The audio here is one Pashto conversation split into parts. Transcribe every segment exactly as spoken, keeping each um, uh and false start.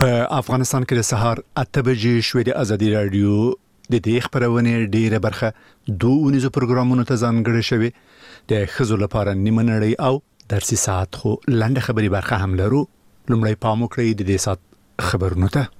په افغانستان کې د سهار اته بجې شوې د ازادي رادیو د دې خبرونه ډیره برخه دوه ونیزو پروګرامونو ته ځانګړې شوی د خزو لپاره نیمه نړۍ او درسي ساعت خو لاندې خبري برخه هم لرو. لومړی پام وکړئ د دې ساعت خبرونه ته.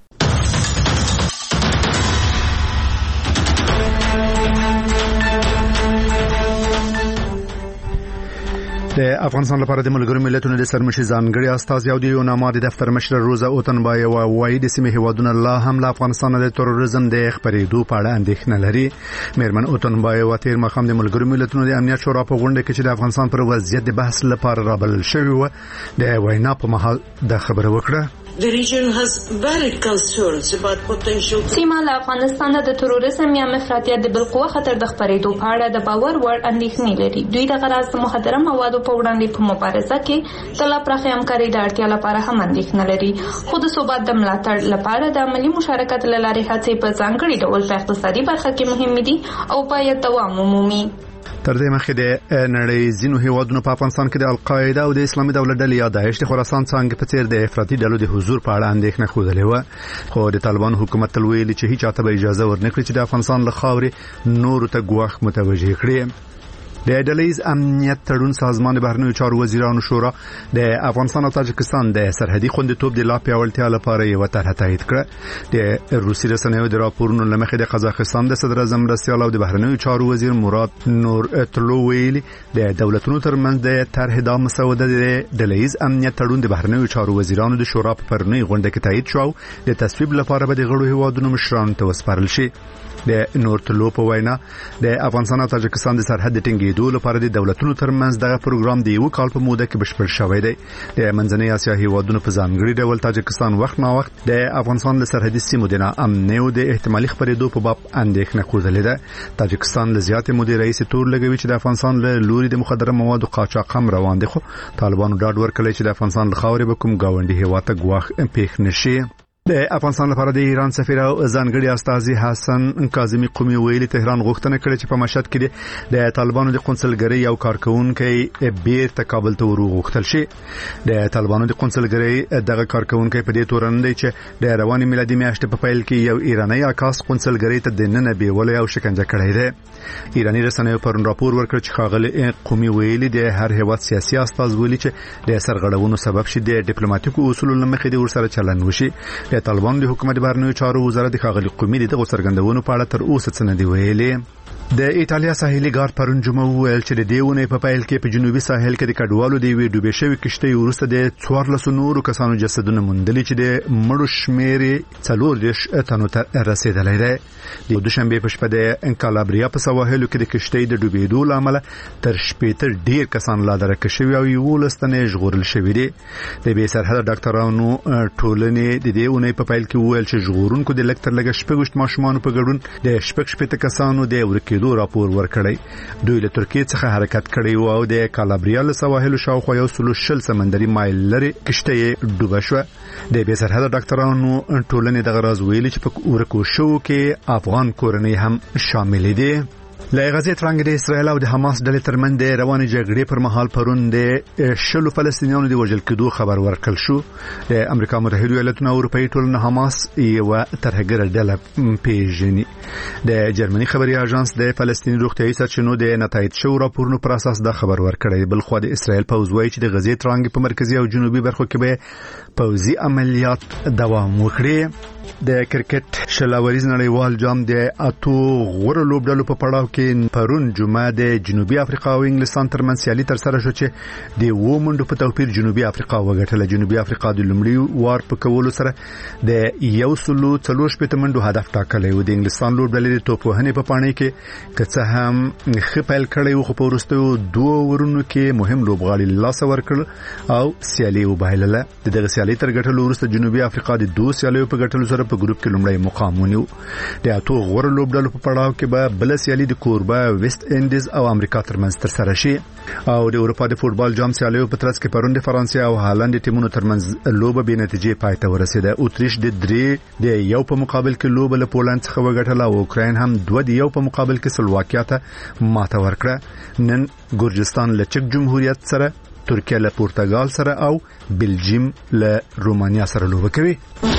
د افغانستان لپاره د ملګرو ملتونو د سرمشي ځانګړي استاذ یو دی یوناما د دفتر مشر روزا اوتنبای او وایي د سیمې هیوادونو لا هم له افغانستان د تروریزم د خبرېدو په اړه اندېښنه لري. مېرمن اوتنبای او تیر مخام د ملګرو ملتونو د امنیت شورا په غونډه کې چې د افغانستان پر وضعیت د بحث لپاره رابلل شوی و د وینا په مهال د خبره وکړه. The region has valid concerns about potential. سیمه له افغانستان د تروریزم یا افراطیت د بالقوه خطر د خبرېدو په اړه د باور وړ اندېښنې لري. دوی د غراض د مخدره موادو په وړاندې په مبارزه کې تل پراخه همکاري د اړتیا لپاره هم اندېښنه لري. خو د ثبات د ملاتړ لپاره د عملی مشارکت له لارې هڅې په ځانګړي ډول په اقتصادي برخه کې مهمې دي او باید دوام ومومي. تر دې مخکې د نړۍ ځینو هیوادونو په افغانستان کې د القاعده او د اسلامي دولت ډلې یا داعش د خراسان څنګه په څیر د افراطي ډلو د حضور په اړه اندېښنه خوده و. خو د طالبان حکومت تل ویلي چې هیڅ چاته به اجازه ورنکړي چې د افغانستان له خاورې نور ته ګواښ متوجه کړي. د ډلهیز امنیت تړون سازمان بهرنیو چارو وزیرانو شورا د افغانستان او تاجکستان د سرحدي خوندیتوب د لا پیاوړتیا لپاره یو طرح تایید کړه. د روسي رسنیو د راپورونو لمخې د قزاقستان د صدر اعظم مرستیال او د بهرنیو چارو وزیر مراد نور تلو ویلي د دولتونو ترمنځ د طرح د مسوده د ډلهیز امنیت تړون د بهرنیو چارو وزیرانو د شورا په پرونی غونډه کې تایید شو. د تصویب لپاره به د غړو هیوادونو مشرانو ته وسپارل شي. د نور تلو په وینا د افغانستان او تاجکستان د سرحد ټینګېدو لپاره د دولتونو ترمنځ دغه پروګرام د یو کال په موده کې بشپړ شوی دی. د منځنۍ اسیا هیوادونو په ځانګړي ډول تاجکستان وخت نا وخت د افغانستان له سرحدي سیمو د ناامنۍ او د احتمالي خبرېدو په باب اندېښنه خوځلې ده. تاجکستان له زیاتې مودې رئیس تور لګوي چې د افغانستان له لوري د مخدره موادو قاچاق هم روان دي. خو طالبانو ډاډ ورکړی چې د افغانستان له خاورې به کوم گاونډي هیواد ته ګواښ پېښ نشي. د افغانستان لپاره د ایران سفیر او ځانګړي استازي حسن کاظمی قومي ویلي تهران غوښتنه کړې چې په مشهد کې د طالبانو د قونسلګرۍ یو کارکونکي بیرته کابل ته ورغوښتل شي. د طالبانو د قونسلګرۍ دغه کارکونکي په دې تورن دی چې د رواني میلادي میاشتې په پیل کې یو ایرانی عکاس قونسلګرۍ ته د نن بیولې او شکنجه کړی دی. ایرانی رسنیو پرون راپور ورکړ چې خاغلی قومي ویلي د هر هیواد سیاسي استاذ ویلي چې د سرغړونو سبب شي د ډیپلوماټیکو اصولو لمخې د ورسره چلن وشي. د طالبان د حکومت بهرنیو چارو وزارت خاغلی قومي دغه څرګندونو په اړه تر اوسه څه نه دی ویلي. د ایتالیا ساحلي ګارد پرون جمعه ویل چې د دیونه په پایل کې په جنوبي ساحل کې د کډوالو د وی ډوبې شوی کشته ورسته د څوارلس نورو کسانو جسدونه موندلي چې د مړو شمېر څلور دیش تنو ته رسیدلی دی. د دوشنبه په شپه د انکالابریا په سواحلو کې د کشته د ډوبېدو لامل تر شپېته ډیر کسان لا درک شوی او یو لستنه ژغورل شوی دي. د بې سرحد ډاکټرانو ټولنې د دیونه په پایل کې ویل چې ژغورونکو د لکټر لګ شپږ ماشومان په ګډون د شپږ شپېته کسانو د ورکې دو راپور ورکړی. دوی له ترکیه څخه حرکت کړی او د کالابریا له سواحل شاوخوا یو سلو شل سمندري مایل لري کشته ډوبه شو. د بې سرحد ډاکټرانو ټولنې دغه راز ویلي چې په ورکو شو کې افغان کورنۍ هم شامل دي. له غزې ترنګ د اسرایل او د حماس ډلې ترمنځ د روانې جګړې پر مهال پرون د شلو فلسطینیانو د وژل کېدو خبر ورکړل شو. د امریکا متحده ایالاتونو او اروپאי ټولنه حماس یو ترهګر ډله پیژني. د جرمني خبري اژانس د فلسطیني روغتيایي سرچینو د نتایج شو راپورونو پر اساس دا خبر ورکړی. بل خو د اسرایل پوځ وایي چې د غزې ترنګ په مرکزي او جنوبي برخو کې به پوځي عملیات دوام وکړي. د کرکټ شلاوریز نړیوال جام د اتو غوړو لوبډلو په پړاو کې پرون جمعه د جنوبي افریقا او انګلستان ترمنځ سیالي تر سره شو چې د و منډو په توپیر جنوبي افریقا وګټله. جنوبي افریقا د لومړي وار په کولو سره د یو سلو څلور شپږ منډو هدف ټاکلی و. د انګلستان لوبډلې د توپ وهنې په پاڼې کې کڅه هم خپل کړی و خو په وروستیو دوه ورونو کې مهم لوبغاړي لاس ورکړ او سیالي وبایلله. دغه سیالي تر ګټلو وروسته جنوبي افریقا د دوه سیالیو په ګټلو سره په ګروپ کې لومړی مقام ونیو. د اتو غوړو لوبډلو په پړاو کې به بل سیالي د کوربه ویسټ انډیز او امریکا ترمنځ تر سره شي. او د اروپا د فوتبال جام سیالیو په ترڅ کې پرون د فرانسې او هالند ټیمونو ترمنځ لوبه به نتیجې پای ته ورسېده. اوتریش د درې د یو په مقابل کې لوبه له پولند څخه وګټله او اوکراین هم دوه د یو په مقابل کې سلواکیا ته ماته ورکړه. نن ګورجستان له چک جمهوریت سره ترکیه له پرتګال سره او بلجیم له رومانیا سره لوبه کوي.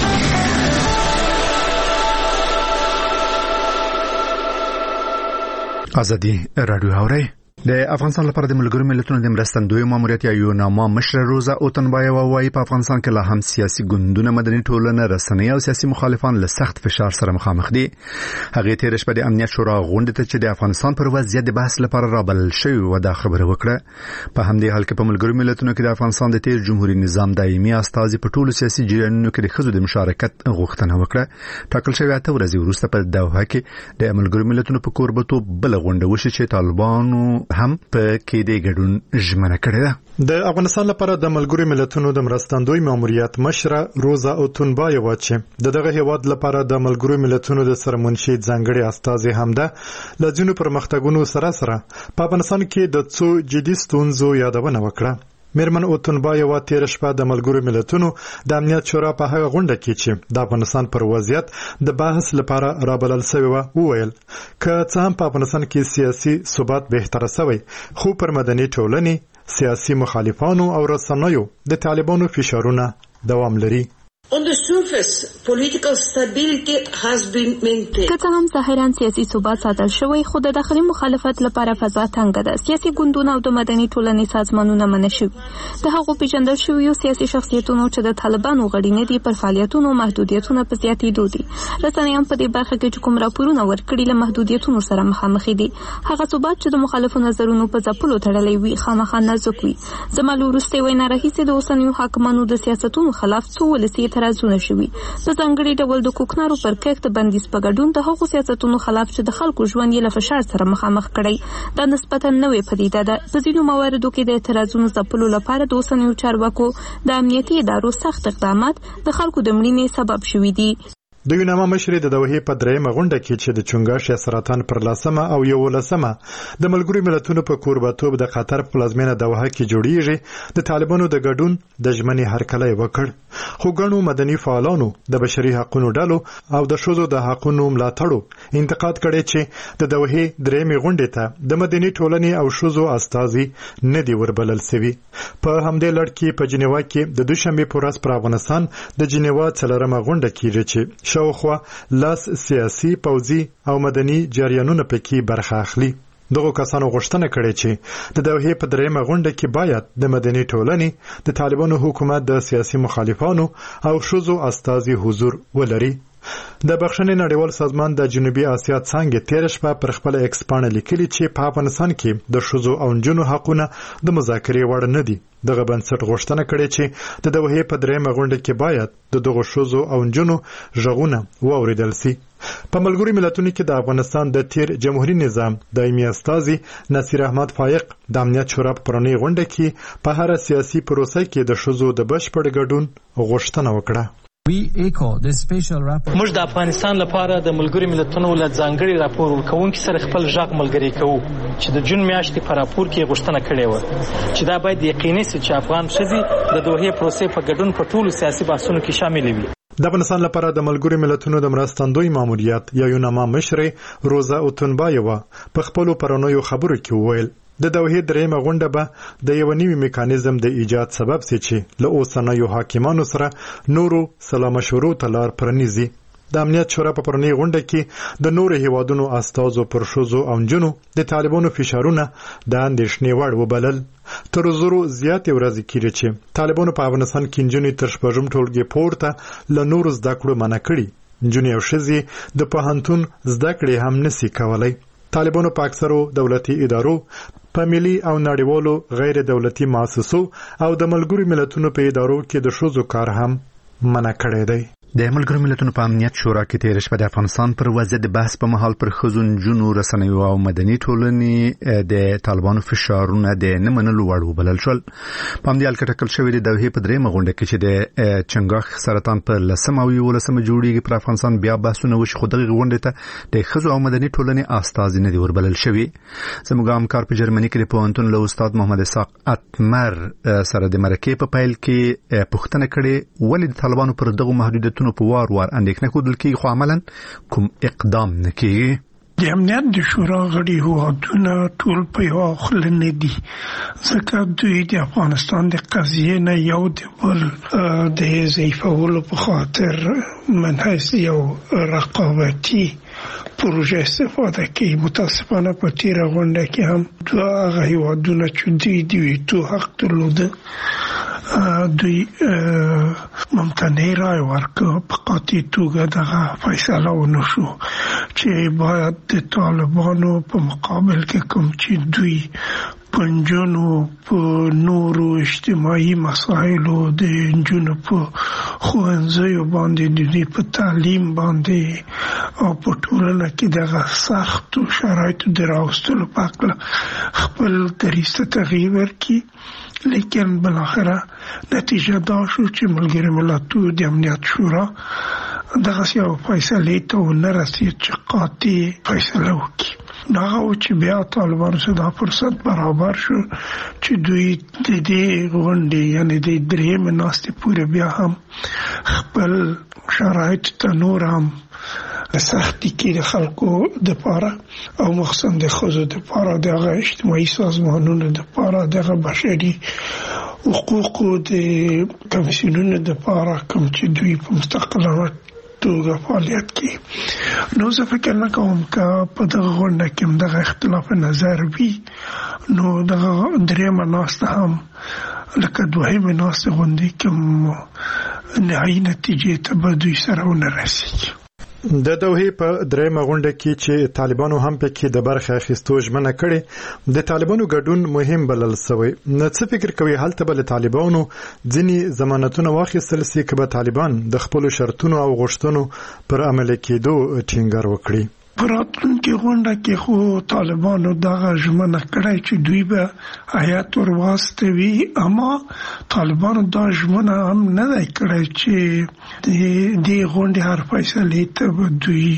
ازادي رادیو اوري. د افغانستان لپاره د ملګرو ملتونو د مرستندوی ماموریت یا یوناما مشر روزا اوتنبایوا وايي په افغانستان کې لا هم سیاسي ګوندونه، مدني ټولنه، رسنۍ او سیاسي مخالفان له سخت فشار سره مخامخ دي. هغه تیر شپه د امنیت شورا غونډه ته چې د افغانستان پر وضعیت د بحث لپاره رابلل شوی و دا خبره وکړه. په همدې حال کې په ملګرو ملتونو کې د افغانستان د تیر جمهوریت نظام دایمي استازي په ټولو سیاسي جریانونو کې د ښځو د مشارکت غوښتنه وکړه. ټاکل شوی اته ورځې وروسته په دوحه کې د ملګرو ملتونو په کوربتوب بل غونډه وشي چې طالبانو هم په کې د ګډون ژمنه کړې ده. د افغانستان لپاره د ملګرو ملتونو د مرستندوی ماموریت مشر روزا اوتنبایوا چې د دغه هیواد لپاره د ملګرو ملتونو د سرمنشي ځانګړي استازي هم ده، لږونو پرمختګونو سره سره په افغانستان کې د څو جدي ستونزو یادونه وکړه. میرمن اوتنبایوا تیر شپه د ملګرو ملتونو د امنیت شورا په هغه غونډه کې چې د افغانستان پر وضعیت د بحث لپاره رابلل شوی و وویل که څه هم په افغانستان کې سیاسي ثبات بهتر شوی، خو پر مدني ټولنې، سیاسي مخالفانو او رسنیو د طالبانو فشارونه دوام لري. On the surface, political stability has been maintained. که څه هم ظاهراً سیاسي ثبات ساتل شوی، خو د داخلي مخالفت لپاره فضا تنګه ده. سیاسي ګوندونه او د مدني ټولنې سازمانونه منع شوي. د هغو پیژندل شویو سیاسي شخصیتونو چې د طالبانو غړي نه دي پر فعالیتونو محدودیتونه په زیاتېدو دي. رسنۍ هم په دې برخه کې چې کوم راپورونه ورکړي له محدودیتونو سره مخامخ دي. هغه ثبات چې د مخالفو نظرونو په ځپلو تړلی وي خامخا نازک وي. زما له وروستۍ وینا راهیسې د اوسنیو حاکمانو د سیاستونو خلاف څو ولسي اعتراضونه شوي. په ځانګړي ډول د کوکنارو پر کښت بندیز په ګډون د هغو سیاستونو خلاف چې د خلکو ژوند یې له فشار سره مخامخ کړی. دا نسبتاً نوې پدیده ده. په ځینو مواردو کې د اعتراضونو ځپلو لپاره د اوسنیو چارواکو د امنیتي ادارو سخت اقدامات د خلکو د مړینې سبب شوي دي. د یوناما مشر د دوحې په درېمه غونډه کې چې د چنګاښ یا سرطان پر لسمه او یولسمه د ملګرو ملتونو په کوربتوب د قطر په پلازمینه دوحه کې جوړیږي، د طالبانو د ګډون د ژمنې هرکلی وکړ. خو ګڼو مدني فعالانو، د بشري حقوقو ډلو او د ښځو د حقوقو ملاتړو انتقاد کړی چې د دوحې درېمې غونډې ته د مدني ټولنې او ښځو استازي نه دي وربلل شوي. په همدې لړ کې په جنیوا کې د دوشنبې په ورځ پر افغانستان د جنیوا څلورمه غونډه کېږي چې شاوخوا لاس سیاسي، پوځي او مدني جریانونه پکې برخه اخلي. دغه کسانو غوښتنه کړې چې د دوحې په درېمه غونډه کې باید د مدني ټولنې، د طالبانو حکومت، د سیاسي مخالفانو او ښځو استازي حضور ولري. د بخښنې نړیوال سازمان د جنوبي اسیا څانګې تیر شپه پر خپل ایکس پاڼه لیکلي چې په افغانستان کې د ښځو او نجونو حقونه د مذاکرې وړ نه دي. دغه بنسټ غوښتنه کړې چې د دوحې په درېمه غونډه کې باید د دغو ښځو او نجونو غږونه واورېدل شي. په ملګرو ملتونو کې د افغانستان د تیر جمهوریت نظام دایمي استازي نصیر احمد فایق د امنیت شورا په پرونی غونډه کې په هر سیاسي پروسه کې د ښځو د بشپړ ګډون غوښتنه وکړه. موږ د افغانستان لپاره د ملګرو ملتونو له ځانګړي راپور ورکوونکي سره خپل ژغ ملګری کوو چې د جون میاشتې په راپور کې غوښتنه کړې وه چې دا باید یقیني شي چې افغان ښځې د دوحې پروسې په ګډون په ټولو سیاسي بحثونو کې شامل وي. د افغانستان لپاره د ملګرو ملتونو د مرستندوی ماموریت یا یوناما مشر روزا اوتنبایوا په خپل پرونیو خبرو کې وویل د دوحې درېمه غونډه به د یو نوي میکانیزم د ایجاد سبب شي چې له اوسنیو حاکمانو سره نورو سلامشورو ته لار پرانیزي. د امنیت شورا په پرونی غونډه کې د نورو هیوادونو استازو پر ښځو او نجونو د طالبانو فشارونه د اندېښنې وړ وبلل. تر زرو زیاتې ورځې کېږي چې طالبانو په افغانستان کې نجونې تر شپږم ټولګي پورته له نورو زده کړو منع کړي. نجونې او ښځې د پوهنتون زده کړې هم نشي کولی. طالبانو په اکثرو دولتي ادارو، په ملي او نړیوالو غیر دولتي مؤسسو او د ملګرو ملتونو په ادارو کې د ښځو کار هم منع کړی دی. د ملګرو ملتونو په امنیت شورا کې تیر شپه د افغانستان پر وضعیت بحث په مهال پر ښځو، نجونو، رسنیو او مدني ټولنې د طالبانو فشارونه د نه منلو وړ وبلل شول. په همدې حال کې ټاکل شوی د دوحې په درېیمه غونډه کې چې د چنګاښ سرطان په لسمه او یولسمه جوړیږي پر افغانستان بیا بحثونه وشي، خو دغه غونډه ته د ښځو او مدني ټولنې استازي نه دي وربلل شوي. زموږ همکار په جرمني کې د پوهنتون له استاد محمد اسحاق اتمر سره د مرکې په پیل کې پوښتنه کړې ولې د طالبانو پر دغه محدودیتونو په وار وار اندېښنه ښودل کېږي خو عملاً کوم اقدام نه کېږي. د امنیت د شورا غړي هیوادونه ټول په یو خل نه دي، ځکه دوی د افغانستان د قضیې نه یو د بل د ضعیفولو په خاطر منحص یو رقابتي پروژه استفاده کوي. متاسفانه په تیره غونډه کې هم دوه هغه هیوادونه چې دوی د ویټو حق درلوده دوی ممتنع رای ورکړه، په قاطع توګه دغه فیصله ونه شو چې باید د طالبانو په مقابل کې کوم چې دوی پنځونو په نورو اجتماعي مسایلو د انجونو په ښوونځیو باندې د دوی په تعلیم باندې او په ټولنه کې دغه سختو شرایطو د راوستلو په هکله خپل دریځ ته تغییر ورکړي. لیکن بالاخره نتیجه دا شو چې ملګري ملتونو د امنیت شورا دغه یو فیصلې ته ونه رسید چې قاطع فیصله وکړي. دا او چې بیا طالبانو سره دا فرصت برابر شو چې دوی د دې غونډې یعنی د درېیمې ناستې پورې بیا هم خپل شرایط ته نور هم سختي کې د خلکو د پاره او مخصوصا د ښځو د پاره دغه اجتماعي سازمانونو د پاره دغه بشري حقوقو د کمیسیونونو د پاره کوم چې دوی په مستقله توګه فعالیت کوي. نو زه فکر نه کوم که په دغه غونډه کې دغه اختلاف نظر وي نو دغه درېیمه ناسته هم لکه دوهمه ناسته غونډې کې نهایي نتیجې ته به دوی سره ونه رسېږي. د دوحې په درېیمه غونډه کې چې طالبانو هم پکې د برخه اخیستو ژمنه کړې، د طالبانو ګډون مهم بلل شوی. نو څه فکر کوي هلته به طالبانو ځینې ضمانتونه واخیستل سي چې به طالبان د خپل شرطونو او غوښتنو پر عمل کېدو ټینګار وکړي؟ په راتلونکي غونډه کې خو طالبانو دغه ژمنه کړې چې دوی به هیات ورواستوي، اما طالبانو دا ژمنه هم نه دی کړې چې د دې غونډې هر فیصلې ته به دوی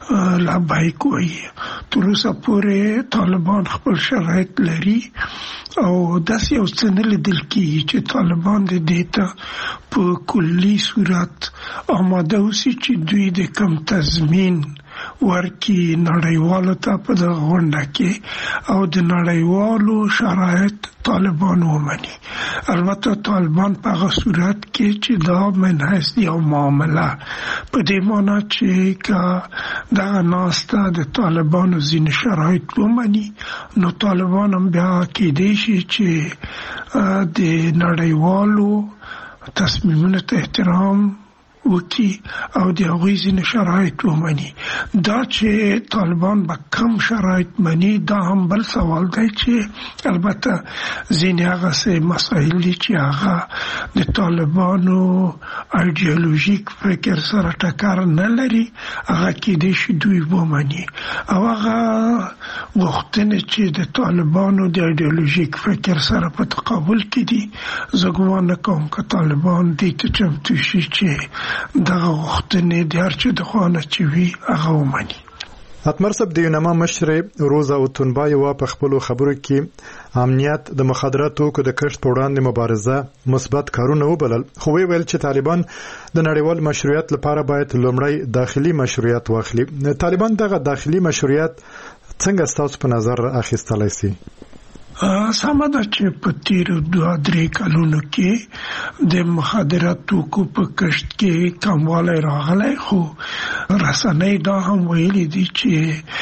لبیک وایي. تر اوسه پورې طالبان خپل شرایط لري او داسې یو څه نه لیدل کېږي چې طالبان د دې ته په کلي صورت آماده اوسي چې دوی د کوم تضمین ورکی نړیوالو ته په دغه غونډه کې او د نړیوالو شرایط طالبان ومني. البته طالبان په هغه صورت کې چې دا منحص یو معامله په دې معنی چې که دغه ناسته د طالبانو ځینې شرایط ومني نو طالبان هم بیا کېدای شي چې د نړیوالو تصمیمونو ته احترام وکي او د هغوی ځینې شرایط ومني. دا چې طالبان به کم شرایط مني دا هم بل سوال دی چې البته ځینې هغه څه مسایل دي چې هغه د طالبانو ایډیالوژیک فکر سره ټکر نه لري، هغه کېدای شي دوی ومني او هغه غوښتنې چې د طالبانو د ایډیالوژیک فکر سره په تقابل کې دي زه ګومان نه کوم که طالبان دې ته چمتو شي چې دغه غوښتنې د هر چا د خوا چې وي هغه ومني. اتمر صاحب د یونما مشر روزا اوتونبای وا په خپل خبرو کې امنیت د مخدراتو کو د کښت په وړاندې مبارزه مثبت کارونه وبلل، خو ویل چې طالبان د نړیوال مشروعیت لپاره باید لومړی داخلي مشروعیت واخلي. طالبان دغه داخلي مشروعیت څنګه ستاسو په نظر اخیستلای شي؟ سمه ده چې په تیرو دوه درې کلونو کې د مخدراتو کو په کښت کې کموالی راغلی، خو رسنۍ دا هم ویلي دي چې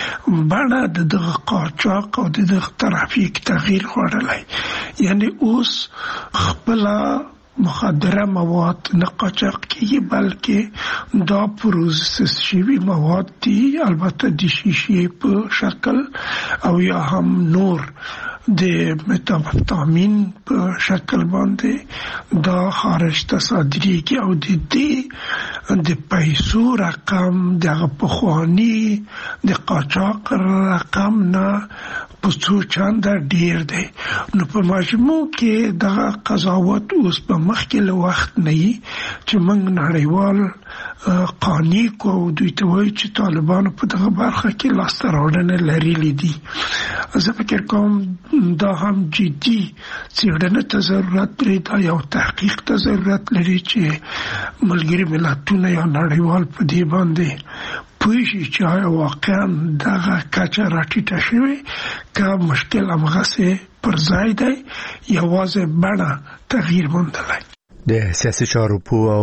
بڼه د دغه قاچاق او د دغه ترافیک تغییر خوړلی، یعنی اوس خپله مخدره مواد نه قاچاق کیږي بلکې دا پروسس شوي مواد دي، البته د شیشې په شکل او یا هم نور د متامفیتامین په شکل باندې دا خارج ته صادریږي او د دې د پیسو رقم دغه پخواني د قاچاق رقم نه په څو چنده ډیر دی. نو په مجموع کې دغه قضاوت اوس په مخکې له وخت نه وي چې موږ نړیوال قانوني کو دوی ته وایي چې طالبانو په دغه برخه کې لاسته راوړنې لرلې دي. زه فکر کوم دا هم جدي څېړنې ته ضرورت لري، دا یو تحقیق ته ضرورت لري چې ملګري ملتونه یا نړیوال په دې باندې پوه شي چې واقعا دغه کچه راټیټه شوې که مشکل همغسې پر ځای دی یوازې بڼه تغییر موندلی. د سیاسي چارو پوه